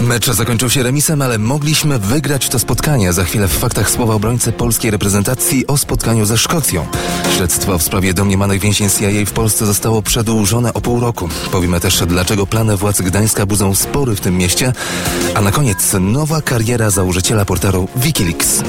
Mecz zakończył się remisem, ale mogliśmy wygrać to spotkanie. Za chwilę w faktach słowa obrońcy polskiej reprezentacji o spotkaniu ze Szkocją. Śledztwo w sprawie domniemanych więzień CIA w Polsce zostało przedłużone o pół roku. Powiemy też, dlaczego plany władz Gdańska budzą spory w tym mieście. A na koniec nowa kariera założyciela portalu Wikileaks.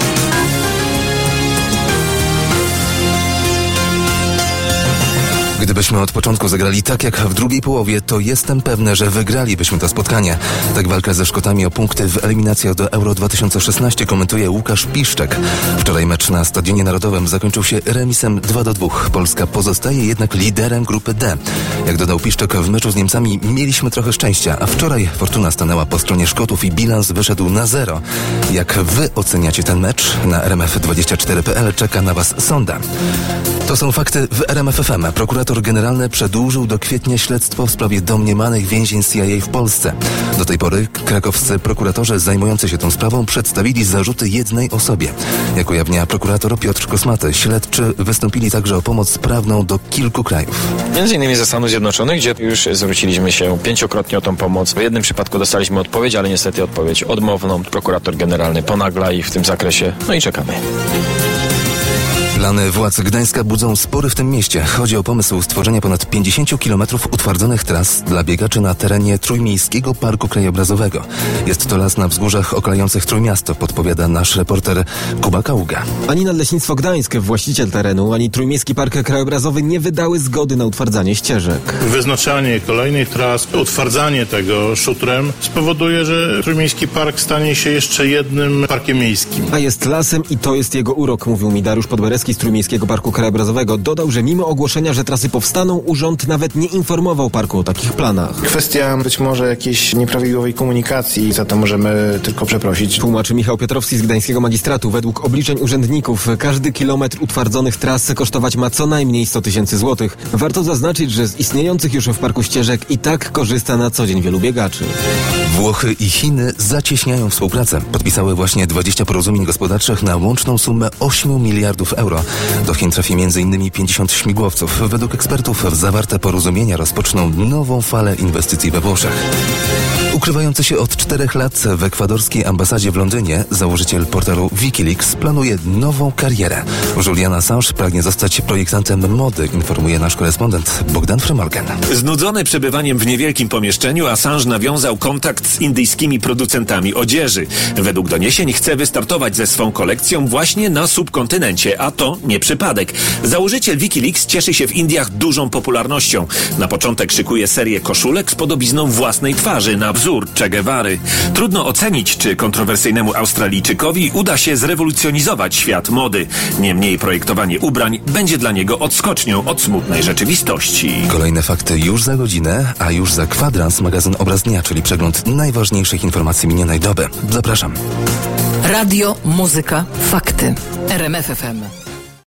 Gdybyśmy od początku zagrali tak jak w drugiej połowie, to jestem pewny, że wygralibyśmy to spotkanie. Tak walkę ze Szkotami o punkty w eliminacjach do Euro 2016 komentuje Łukasz Piszczek. Wczoraj mecz na Stadionie Narodowym zakończył się remisem 2-2. Polska pozostaje jednak liderem grupy D. Jak dodał Piszczek, w meczu z Niemcami mieliśmy trochę szczęścia, a wczoraj fortuna stanęła po stronie Szkotów i bilans wyszedł na 0. Jak wy oceniacie ten mecz? Na rmf24.pl czeka na was sonda. To są fakty w RMF FM. Prokurator generalny przedłużył do kwietnia śledztwo w sprawie domniemanych więzień CIA w Polsce. Do tej pory krakowscy prokuratorzy zajmujący się tą sprawą przedstawili zarzuty jednej osobie. Jak ujawnia prokurator Piotr Kosmaty, śledczy wystąpili także o pomoc prawną do kilku krajów. Między innymi ze Stanów Zjednoczonych, gdzie już zwróciliśmy się 5-krotnie o tą pomoc. W jednym przypadku dostaliśmy odpowiedź, ale niestety odpowiedź odmowną. Prokurator generalny ponagla ich w tym zakresie. No i czekamy. Plany władz Gdańska budzą spory w tym mieście. Chodzi o pomysł stworzenia ponad 50 km utwardzonych tras dla biegaczy na terenie Trójmiejskiego Parku Krajobrazowego. Jest to las na wzgórzach okalających Trójmiasto, podpowiada nasz reporter Kuba Kaługa. Ani Nadleśnictwo Gdańsk, właściciel terenu, ani Trójmiejski Park Krajobrazowy nie wydały zgody na utwardzanie ścieżek. Wyznaczanie kolejnych tras, utwardzanie tego szutrem spowoduje, że Trójmiejski Park stanie się jeszcze jednym parkiem miejskim. A jest lasem i to jest jego urok, mówił mi Dariusz Podberecki z Trójmiejskiego Parku Krajobrazowego. Dodał, że mimo ogłoszenia, że trasy powstaną, urząd nawet nie informował parku o takich planach. Kwestia być może jakiejś nieprawidłowej komunikacji, za to możemy tylko przeprosić. Tłumaczy Michał Piotrowski z Gdańskiego Magistratu. Według obliczeń urzędników każdy kilometr utwardzonych tras kosztować ma co najmniej 100 000 złotych. Warto zaznaczyć, że z istniejących już w parku ścieżek i tak korzysta na co dzień wielu biegaczy. Włochy i Chiny zacieśniają współpracę. Podpisały właśnie 20 porozumień gospodarczych na łączną sumę 8 miliardów euro. Do Chin trafi m.in. 50 śmigłowców. Według ekspertów zawarte porozumienia rozpoczną nową falę inwestycji we Włoszech. Ukrywający się od 4 lat w ekwadorskiej ambasadzie w Londynie założyciel portalu Wikileaks planuje nową karierę. Julian Assange pragnie zostać projektantem mody, informuje nasz korespondent Bogdan Frymorgan. Znudzony przebywaniem w niewielkim pomieszczeniu, Assange nawiązał kontakt z indyjskimi producentami odzieży. Według doniesień chce wystartować ze swą kolekcją właśnie na subkontynencie, a to nie przypadek. Założyciel Wikileaks cieszy się w Indiach dużą popularnością. Na początek szykuje serię koszulek z podobizną własnej twarzy na wzór Che Guevary. Trudno ocenić, czy kontrowersyjnemu Australijczykowi uda się zrewolucjonizować świat mody. Niemniej projektowanie ubrań będzie dla niego odskocznią od smutnej rzeczywistości. Kolejne fakty już za godzinę, a już za kwadrans magazyn Obraz Dnia, czyli przegląd najważniejszych informacji minionej doby. Zapraszam. Radio, muzyka, fakty. RMF FM.